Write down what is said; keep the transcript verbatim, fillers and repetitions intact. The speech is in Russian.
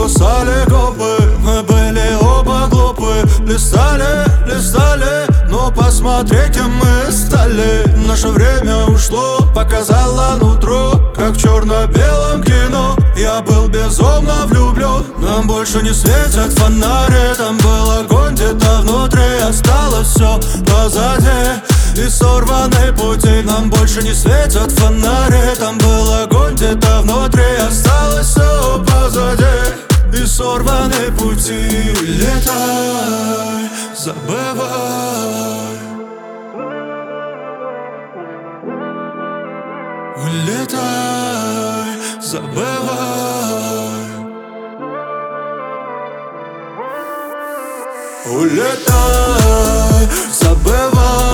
кусали губы. Мы были оба глупы. Листали, листали, но посмотри, кем мы стали. Наше время ушло, показало нутро, как в черно-белом кино. Я был безумно влюблен. Нам больше не светят фонари. Там был огонь где-то внутри. Осталось все позади и сорваны пути. Нам больше не светят фонари. Там был огонь где-то внутри. Осталось все позади и сорваны пути. Улетай, забывай. Улетай, забывай. Улетай, забывай.